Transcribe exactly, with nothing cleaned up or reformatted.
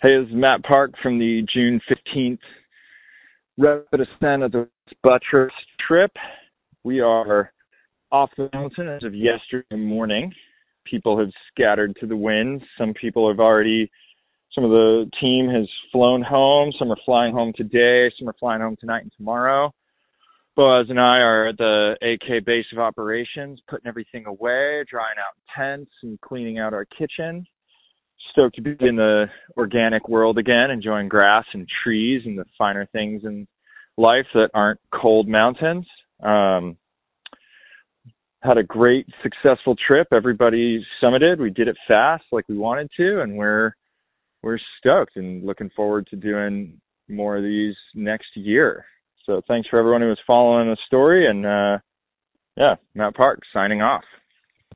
Hey, this is Matt Park from the June fifteenth Rapid Ascent of the Buttress trip. We are off the mountain as of yesterday morning. People have scattered to the winds. Some people have already, some of the team has flown home. Some are flying home today. Some are flying home tonight and tomorrow. Boaz and I are at the A K base of operations, putting everything away, drying out tents and cleaning out our kitchen. Stoked to be in the organic world again, enjoying grass and trees and the finer things in life that aren't cold mountains. Um, had a great, successful trip. Everybody summited. We did it fast like we wanted to, and we're we're stoked and looking forward to doing more of these next year. So thanks for everyone who was following the story, and uh, yeah, Matt Park signing off.